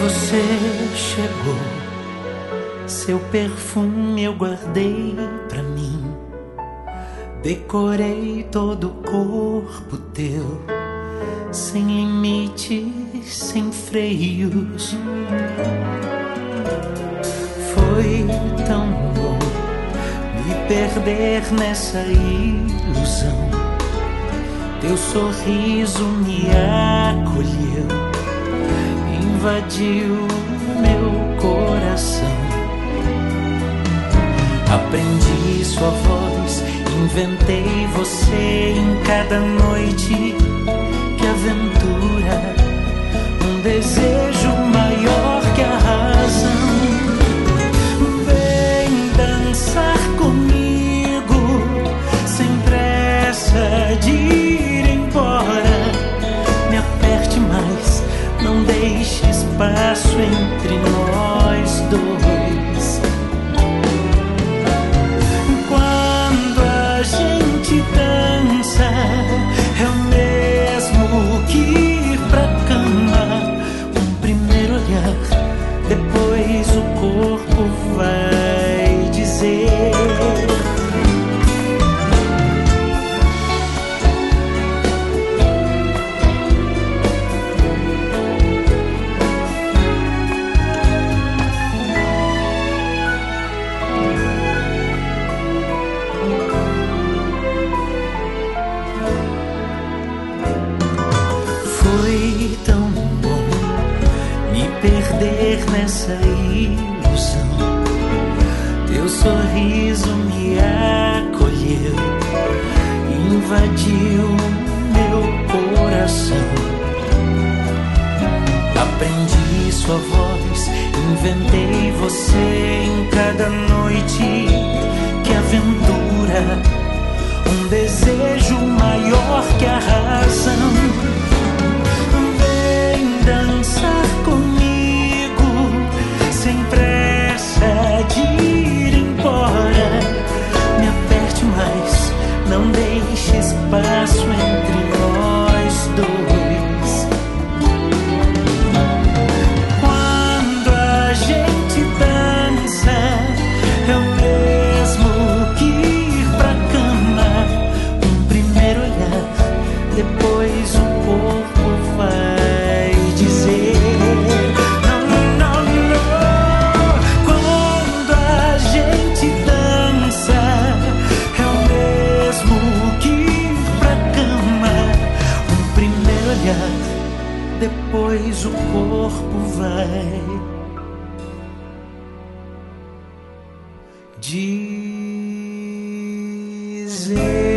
Você chegou, seu perfume eu guardei pra mim. Decorei todo o corpo teu, sem limites, sem freios. Foi tão bom me perder nessa ilusão. Teu sorriso me acolheu, invadiu meu coração. Aprendi sua voz, inventei você em cada noite. Que aventura, um desejo maior que a razão. Vem dançar comigo, sem pressa de ir embora. Me aperte mais, não deixe espaço entre nós dois. Quando a gente dança, é o mesmo que ir pra cama. Um primeiro olhar, depois o corpo vai dizer. Foi tão bom me perder nessa ilusão. Teu sorriso me acolheu, invadiu meu coração. Aprendi sua voz, inventei você em cada noite. Que aventura, um desejo maior que a razão. Dançar comigo, sem pressa de ir embora. Me aperte mais, não deixe espaço entre nós dois. Quando a gente dança, é o mesmo que ir pra cama. Um primeiro olhar, depois o corpo vai. Depois o corpo vai dizer.